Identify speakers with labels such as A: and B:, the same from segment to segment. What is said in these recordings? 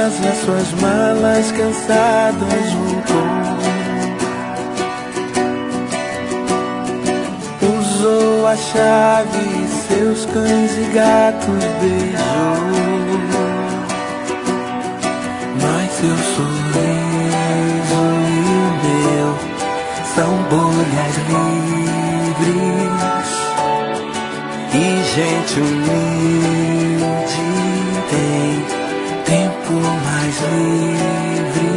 A: casa, suas malas cansadas voltou. Usou a chave e seus cães e gatos beijou. Mas seu sorriso e o meu são bolhas livres. E gente humilde tem tempo mais livre.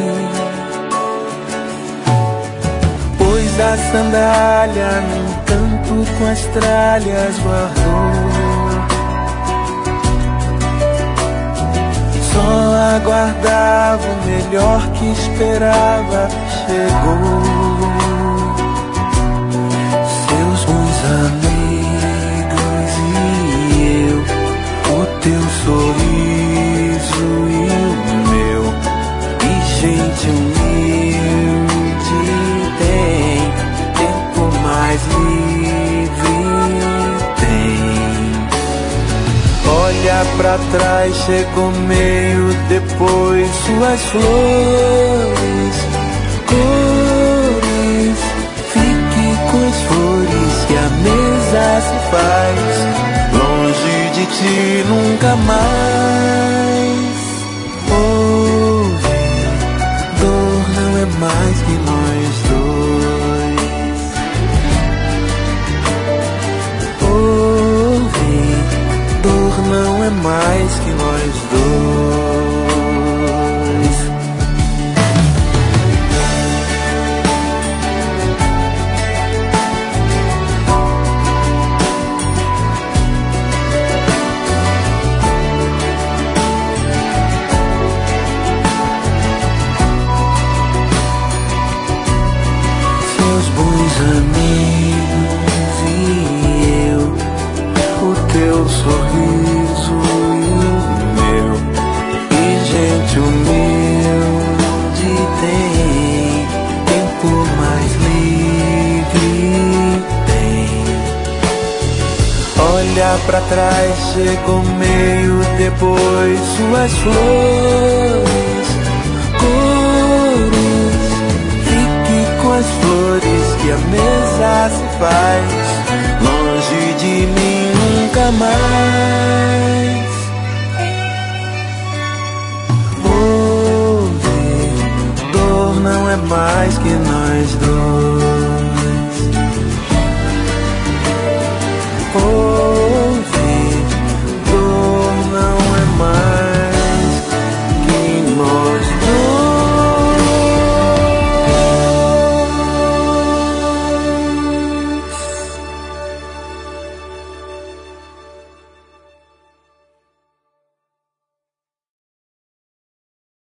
A: Pôs a sandália num canto com as tralhas guardou. Só aguardava o melhor que esperava, chegou. Seus bons amigos e eu, o teu sorriso e o meu. E gente humilde tem tempo mais livre, tem. Olha pra trás, chegou meio depois, suas flores, cores. Fique com as flores que a mesa se faz. Longe de ti nunca mais. Ouvir, dor não é mais que nós dois. Ouvir, dor não é mais que nós dois. Seus bons amigos e eu, o teu sorriso e o meu. E gente humilde tem tempo mais livre, tem. Olha pra trás, chegou meio depois, suas flores, cores. Fique com as flores que a mesa se faz. Longe de mim nunca mais. Ouvir, dor não é mais que nós dois.